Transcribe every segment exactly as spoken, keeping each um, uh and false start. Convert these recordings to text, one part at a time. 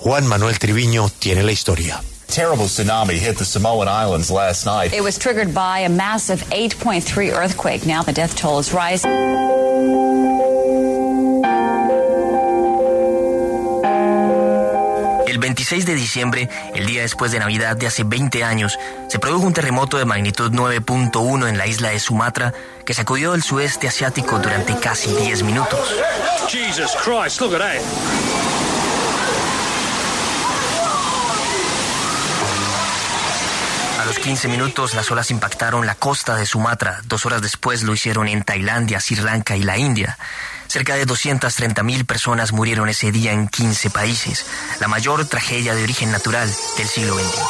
Juan Manuel Triviño tiene la historia. Terrible tsunami hit the Samoan Islands last night. It was triggered by a massive eight point three earthquake. Now the death toll is rising. El veintiséis de diciembre, el día después de Navidad de hace veinte años, se produjo un terremoto de magnitud nueve punto uno en la isla de Sumatra que sacudió el sudeste asiático durante casi diez minutos. Jesus Christ, look at that. A los quince minutos, las olas impactaron la costa de Sumatra. Dos horas después lo hicieron en Tailandia, Sri Lanka y la India. Cerca de doscientas treinta mil personas murieron ese día en quince países. La mayor tragedia de origen natural del siglo veintiuno.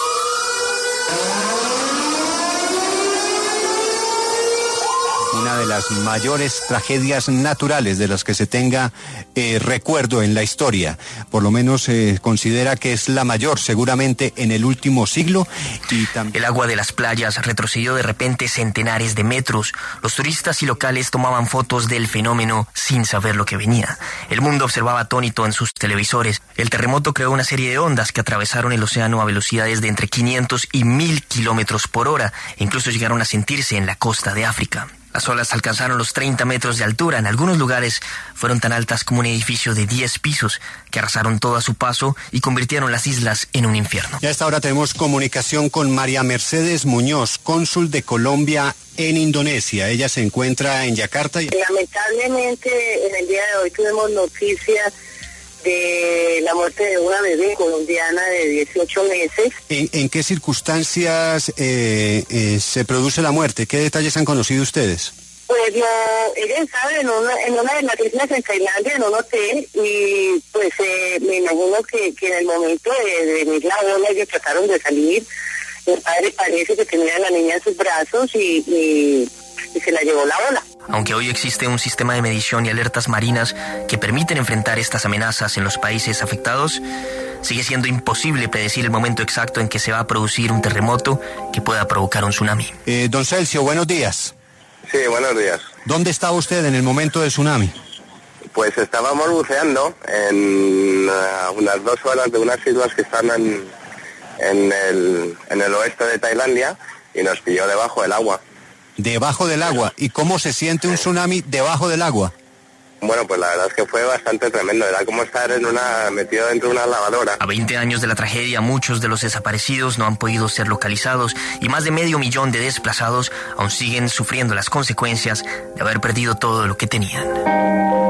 Una de las mayores tragedias naturales de las que se tenga eh, recuerdo en la historia. Por lo menos se eh, considera que es la mayor seguramente en el último siglo. Y también... El agua de las playas retrocedió de repente centenares de metros. Los turistas y locales tomaban fotos del fenómeno sin saber lo que venía. El mundo observaba atónito en sus televisores. El terremoto creó una serie de ondas que atravesaron el océano a velocidades de entre quinientos y mil kilómetros por hora e incluso llegaron a sentirse en la costa de África. Las olas alcanzaron los treinta metros de altura. En algunos lugares fueron tan altas como un edificio de diez pisos que arrasaron todo a su paso y convirtieron las islas en un infierno. Y a esta hora tenemos comunicación con María Mercedes Muñoz, cónsul de Colombia en Indonesia. Ella se encuentra en Yakarta. Y... Lamentablemente en el día de hoy tuvimos noticias de la muerte de una bebé colombiana de dieciocho meses. ¿En, en qué circunstancias eh, eh, se produce la muerte? ¿Qué detalles han conocido ustedes? Pues no, ella estaba en una, en una de las islas en Tailandia, en un hotel, y pues eh, me imagino que, que en el momento de, de venir la ola ellos trataron de salir. El padre parece que tenía a la niña en sus brazos y, y, y se la llevó la ola. Aunque hoy existe un sistema de medición y alertas marinas que permiten enfrentar estas amenazas en los países afectados, sigue siendo imposible predecir el momento exacto en que se va a producir un terremoto que pueda provocar un tsunami. Eh, don Celcio, buenos días. Sí, buenos días. ¿Dónde estaba usted en el momento del tsunami? Pues estábamos buceando en uh, unas dos horas de unas islas que están en, en, el, en el oeste de Tailandia y nos pilló debajo del agua. Debajo del agua. ¿Y cómo se siente un tsunami debajo del agua? Bueno, pues la verdad es que fue bastante tremendo. Era como estar en una metido dentro de una lavadora. A veinte años de la tragedia, muchos de los desaparecidos no han podido ser localizados y más de medio millón de desplazados aún siguen sufriendo las consecuencias de haber perdido todo lo que tenían.